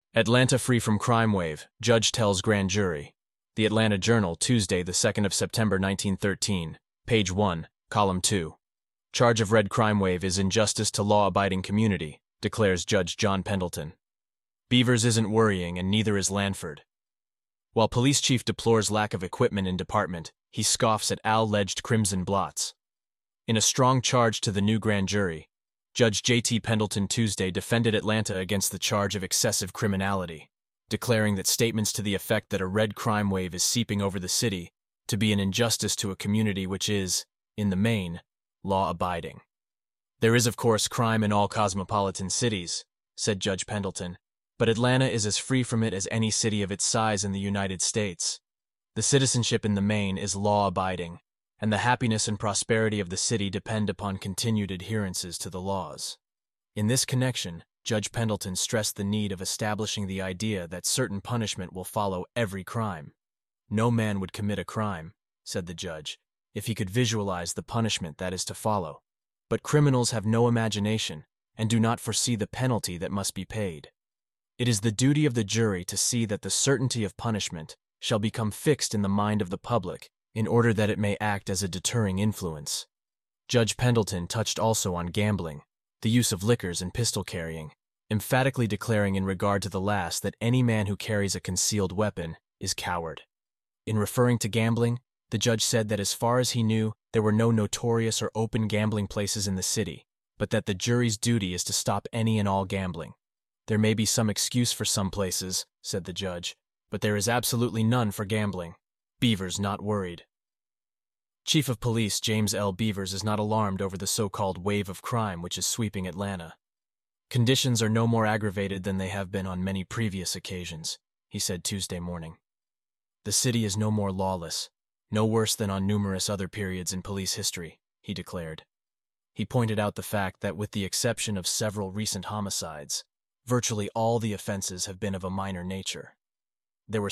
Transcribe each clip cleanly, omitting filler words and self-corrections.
Atlanta free from crime wave, judge tells grand jury. The Atlanta Journal, Tuesday, the 2nd of September 1913, page 1, column 2. Charge of red crime wave is injustice to law-abiding community, declares Judge John Pendleton. Beavers isn't worrying and neither is Lanford. While police chief deplores lack of equipment in department, he scoffs at alleged crimson blots. In a strong charge to the new grand jury, Judge J.T. Pendleton Tuesday defended Atlanta against the charge of excessive criminality, declaring that statements to the effect that a red crime wave is seeping over the city to be an injustice to a community which is, in the main, law-abiding. There is, of course, crime in all cosmopolitan cities, said Judge Pendleton, but Atlanta is as free from it as any city of its size in the United States. The citizenship in the main is law-abiding, and the happiness and prosperity of the city depend upon continued adherences to the laws. In this connection, Judge Pendleton stressed the need of establishing the idea that certain punishment will follow every crime. No man would commit a crime, said the judge, if he could visualize the punishment that is to follow. But criminals have no imagination and do not foresee the penalty that must be paid. It is the duty of the jury to see that the certainty of punishment shall become fixed in the mind of the public in order that it may act as a deterring influence. Judge Pendleton touched also on gambling, the use of liquors and pistol carrying, emphatically declaring in regard to the last that any man who carries a concealed weapon is coward. In referring to gambling, the judge said that as far as he knew, there were no notorious or open gambling places in the city, but that the jury's duty is to stop any and all gambling. There may be some excuse for some places, said the judge, but there is absolutely none for gambling. Beavers not worried. Chief of Police James L. Beavers is not alarmed over the so-called wave of crime which is sweeping Atlanta. Conditions are no more aggravated than they have been on many previous occasions, he said Tuesday morning. The city is no more lawless, no worse than on numerous other periods in police history, he declared. He pointed out the fact that with the exception of several recent homicides, virtually all the offenses have been of a minor nature. There were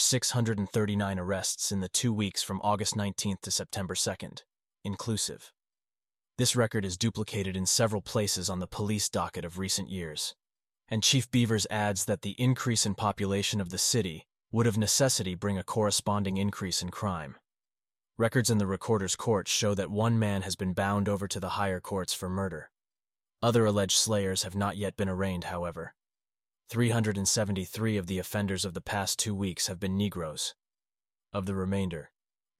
639 arrests in the 2 weeks from August 19th to September 2nd, inclusive. This record is duplicated in several places on the police docket of recent years. And Chief Beavers adds that the increase in population of the city would of necessity bring a corresponding increase in crime. Records in the recorder's court show that one man has been bound over to the higher courts for murder. Other alleged slayers have not yet been arraigned, however. 373 of the offenders of the past 2 weeks have been Negroes. Of the remainder,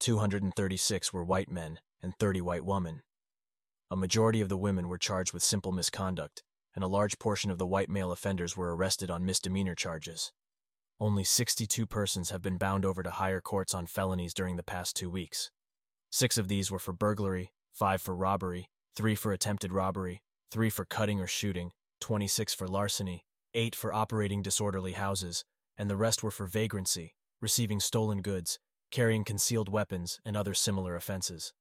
236 were white men and 30 white women. A majority of the women were charged with simple misconduct, and a large portion of the white male offenders were arrested on misdemeanor charges. Only 62 persons have been bound over to higher courts on felonies during the past 2 weeks. 6 of these were for burglary, 5 for robbery, 3 for attempted robbery, 3 for cutting or shooting, 26 for larceny, 8 for operating disorderly houses, and the rest were for vagrancy, receiving stolen goods, carrying concealed weapons, and other similar offenses.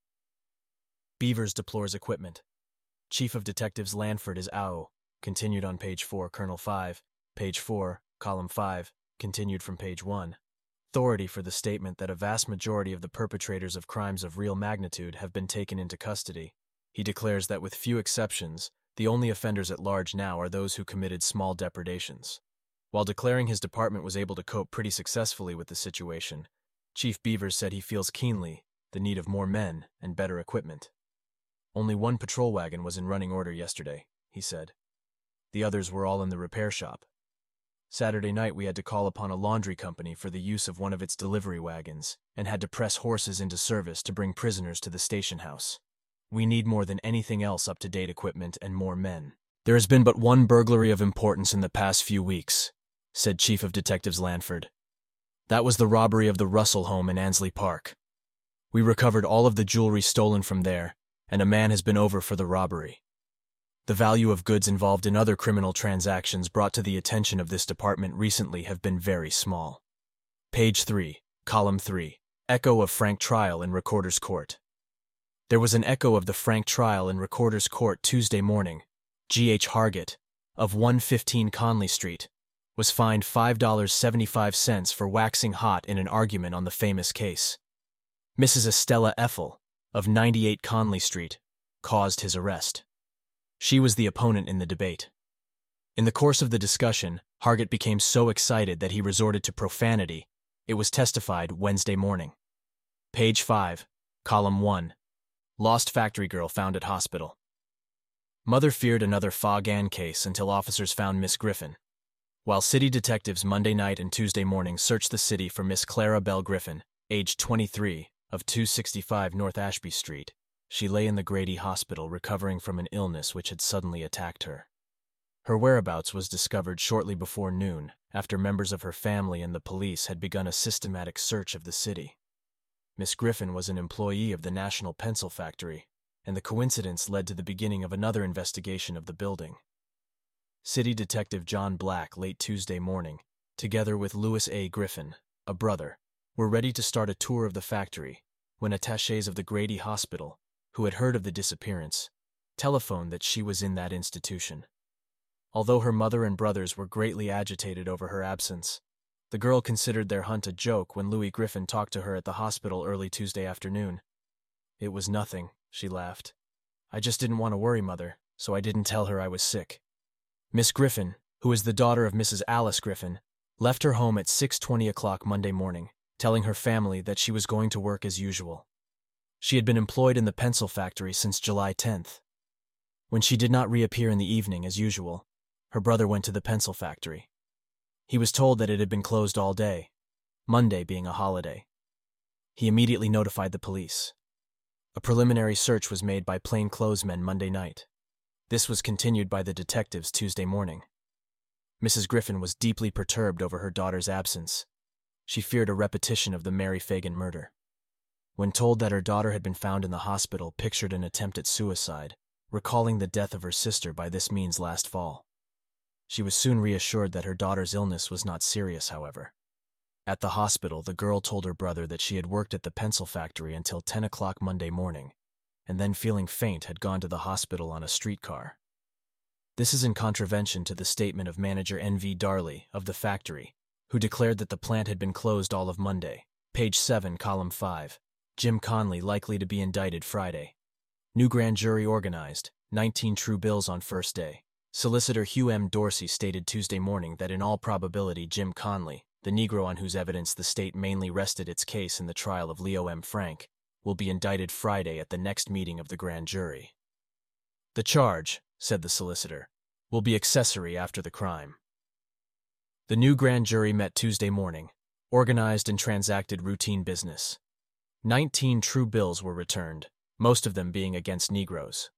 Beavers deplores equipment. Chief of Detectives Lanford is AO, continued on page 4, Colonel 5, page 4, column 5, continued from page 1. Authority for the statement that a vast majority of the perpetrators of crimes of real magnitude have been taken into custody. He declares that with few exceptions, the only offenders at large now are those who committed small depredations. While declaring his department was able to cope pretty successfully with the situation, Chief Beavers said he feels keenly the need of more men and better equipment. Only one patrol wagon was in running order yesterday, he said. The others were all in the repair shop. Saturday night we had to call upon a laundry company for the use of one of its delivery wagons and had to press horses into service to bring prisoners to the station house. We need more than anything else up-to-date equipment and more men. There has been but one burglary of importance in the past few weeks, said Chief of Detectives Lanford. That was the robbery of the Russell home in Ansley Park. We recovered all of the jewelry stolen from there, and a man has been over for the robbery. The value of goods involved in other criminal transactions brought to the attention of this department recently have been very small. Page 3, column 3, echo of Frank trial in Recorder's Court. There was an echo of the Frank trial in Recorder's Court Tuesday morning. G.H. Hargett, of 115 Conley Street, was fined $5.75 for waxing hot in an argument on the famous case. Mrs. Estella Ethel, of 98 Conley Street, caused his arrest. She was the opponent in the debate. In the course of the discussion, Hargett became so excited that he resorted to profanity. It was testified Wednesday morning. Page 5, column 1. Lost factory girl found at hospital. Mother feared another Fog Ann case until officers found Miss Griffin. While city detectives Monday night and Tuesday morning searched the city for Miss Clara Bell Griffin, aged 23, of 265 North Ashby Street, she lay in the Grady Hospital recovering from an illness which had suddenly attacked her. Her whereabouts was discovered shortly before noon, after members of her family and the police had begun a systematic search of the city. Miss Griffin was an employee of the National Pencil Factory, and the coincidence led to the beginning of another investigation of the building. City Detective John Black, late Tuesday morning, together with Louis A. Griffin, a brother, were ready to start a tour of the factory when attachés of the Grady Hospital, who had heard of the disappearance, telephoned that she was in that institution. Although her mother and brothers were greatly agitated over her absence, the girl considered their hunt a joke when Louis Griffin talked to her at the hospital early Tuesday afternoon. "It was nothing," she laughed. "I just didn't want to worry Mother, so I didn't tell her I was sick." Miss Griffin, who is the daughter of Mrs. Alice Griffin, left her home at 6:20 o'clock Monday morning, telling her family that she was going to work as usual. She had been employed in the pencil factory since July 10th. When she did not reappear in the evening as usual, her brother went to the pencil factory. He was told that it had been closed all day, Monday being a holiday. He immediately notified the police. A preliminary search was made by plainclothesmen Monday night. This was continued by the detectives Tuesday morning. Mrs. Griffin was deeply perturbed over her daughter's absence. She feared a repetition of the Mary Fagan murder. When told that her daughter had been found in the hospital, pictured an attempt at suicide, recalling the death of her sister by this means last fall. She was soon reassured that her daughter's illness was not serious, however. At the hospital, the girl told her brother that she had worked at the pencil factory until 10 o'clock Monday morning, and then feeling faint had gone to the hospital on a streetcar. This is in contravention to the statement of manager N.V. Darley of the factory, who declared that the plant had been closed all of Monday. Page 7, column 5. Jim Conley likely to be indicted Friday. New grand jury organized, 19 true bills on first day. Solicitor Hugh M. Dorsey stated Tuesday morning that in all probability Jim Conley, the Negro on whose evidence the state mainly rested its case in the trial of Leo M. Frank, will be indicted Friday at the next meeting of the grand jury. "The charge," said the solicitor, "will be accessory after the crime." The new grand jury met Tuesday morning, organized and transacted routine business. 19 true bills were returned, most of them being against Negroes.